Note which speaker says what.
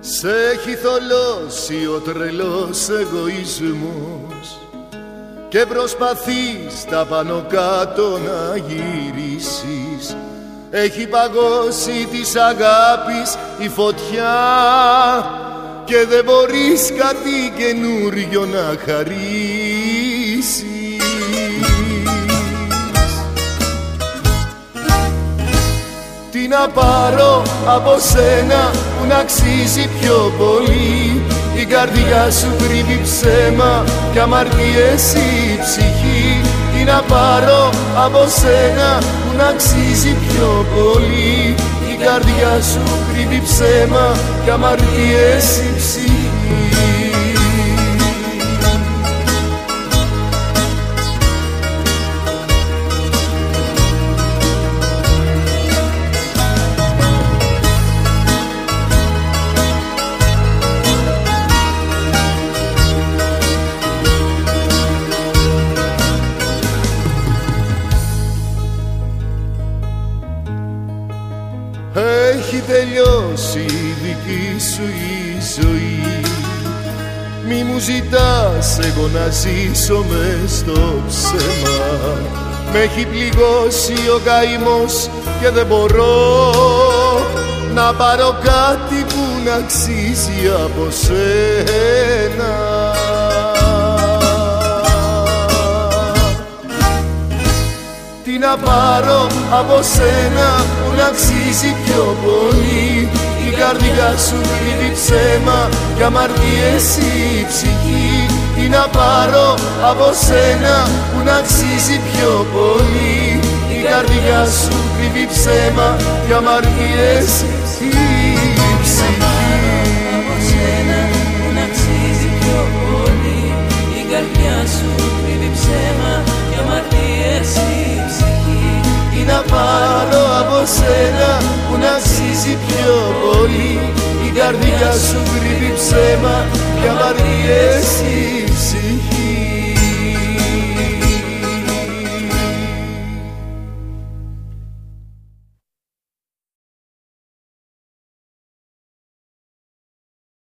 Speaker 1: Σ' έχει θολώσει ο τρελός εγωισμός και προσπαθείς τα πάνω κάτω να γυρίσεις. Έχει παγώσει της αγάπης η φωτιά και δεν μπορείς κάτι καινούριο να χαρίσεις. Τι να πάρω από σένα που να αξίζει πιο πολύ? Η καρδιά σου κρύβει ψέμα κι αμαρτίες η ψυχή. Τι να πάρω από σένα που να αξίζει πιο πολύ? Η καρδιά σου κρύβει ψέμα κι αμαρτίες η ψυχή. Έχει τελειώσει η δική σου η ζωή. Μη μου ζητάς εγώ να ζήσω μες στο ψέμα. Μ' έχει πληγώσει ο καημός και δεν μπορώ να πάρω κάτι που να αξίζει από σένα. Τι να πάρω από σένα που να αξίζει πιο πολύ? Η καρδιά σου κρύβει ψέμα κι αμαρτίες η ψυχή. Τι να πάρω από σένα που να αξίζει πιο πολύ? Η καρδιά σου κρύβει ψέμα κι αμαρτίες η ψυχή.
Speaker 2: Από σένα που να αξίζει πιο πολύ? Η καρδιά σου κρύβει ψέμα κι αμαρτίες η ψυχή.
Speaker 1: Τι να πάρω από σένα που να αξίζει πιο πολύ? Η καρδιά σου κρύβει ψέμα κι αμαρτίες η ψυχή.